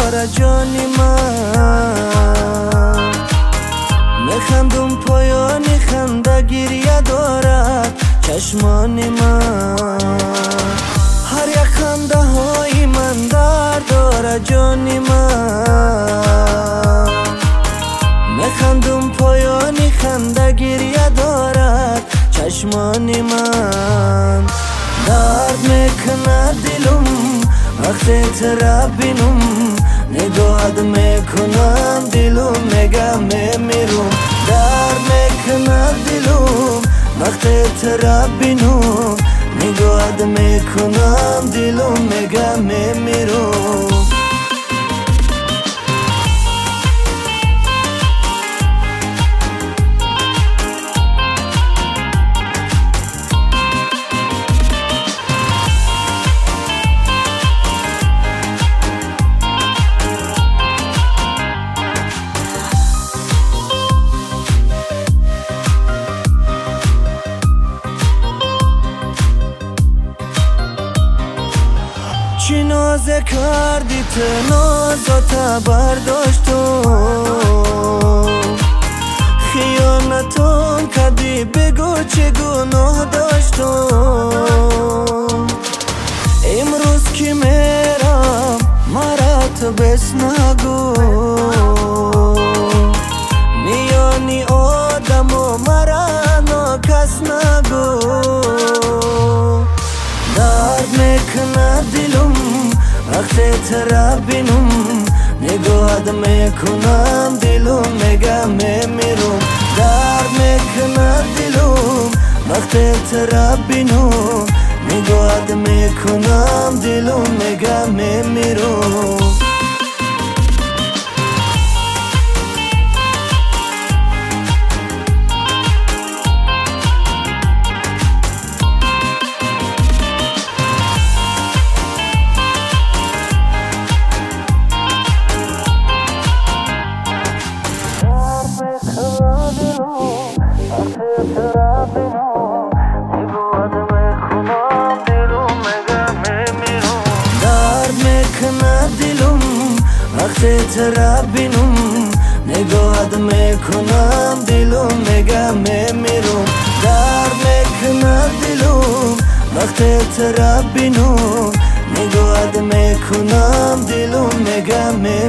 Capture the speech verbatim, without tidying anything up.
داره جانی من، میخندم پایانی خنده گریه دارد چشمانی من. هر یک خنده های من درد داره جانی من، میخندم پایانی خنده گریه دارد چشمانی من. درد میکنه دلم وقتی ترا بینم، نگاهت میکنم دلم میگه میمیرم. درد میکنه دلم وقتی ترا بینم، نگاهت میکنم دلم میگه میمیرم. چی نازه کردی ته نازتا برداشتم، خیانتون کردی بگو چه گناه داشتم. امروز که میرم مرا تو بس نگو، میانی آدم و مرا ناکس نگو. درد میکنه دلم وقتی ترا بینم، نگاهت میکنم دلم میگه میمیرم. درد میکنه دلم وقتی ترا بینم، نگاهت میکنم دلم میگه میمیرم. وقتی ترا بینم، نگاهت میکنم دلم میگه میمیرم. درد میکنه دلم وقتی ترا بینم، نگاهت میکنم دلم میگه میمیرم.